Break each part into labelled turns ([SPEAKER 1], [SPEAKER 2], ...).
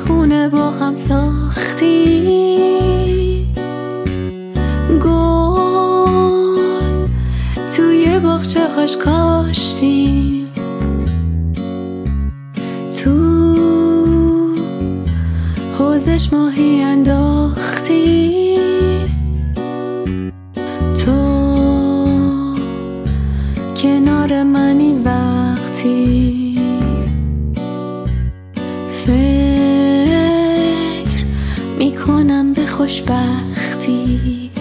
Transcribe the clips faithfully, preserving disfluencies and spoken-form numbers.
[SPEAKER 1] خونه با هم ساختی، گل توی باغچه هاش کاشتی، تو حوضش ماهی انداختی، تو کنار منی وقتی فکر میکنم به خوشبختی.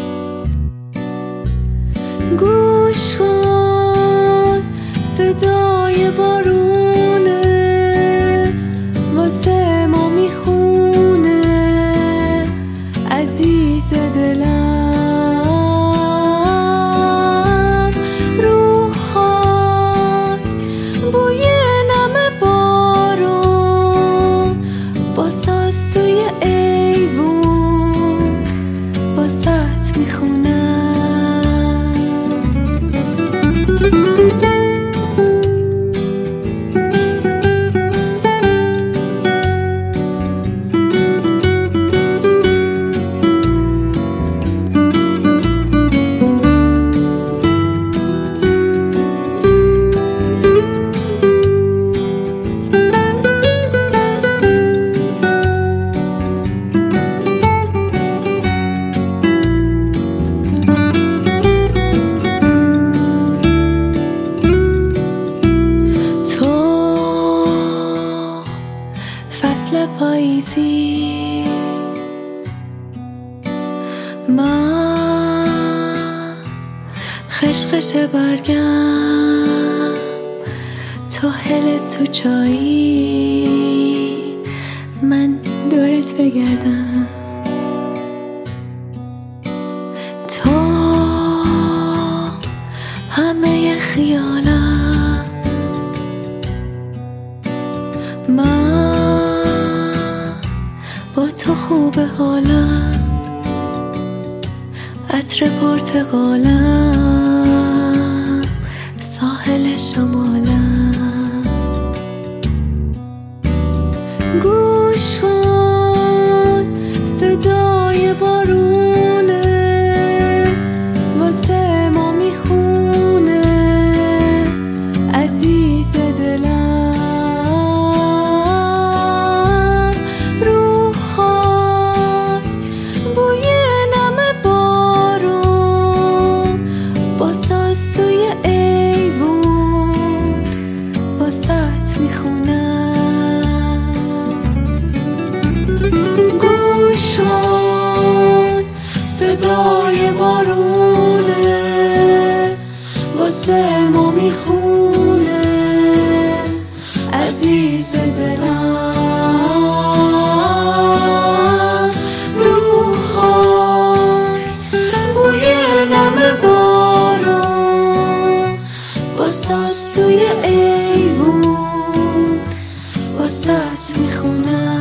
[SPEAKER 1] گوش کن صدای بارونه واسه ما میخونه، عزیز دلم رو خاک بوی نم بارون با ساز توی ایوون واسط میخونم. فصل پاییزی من خشخش برگم، تو هلت تو چایی من دورت بگردم، تو همه خیالم، من با تو خوب حالم، عطر پرتقالم، ساحل شمالم. گوش کن صدای بارونه واسه ما میخونه، عزیز دلم میخونم. گوش کن صدای بارونه واسه ما میخونه، عزیز دلم رو خاک بوی نم بارون با ساز توی ایوون واسه میخونم.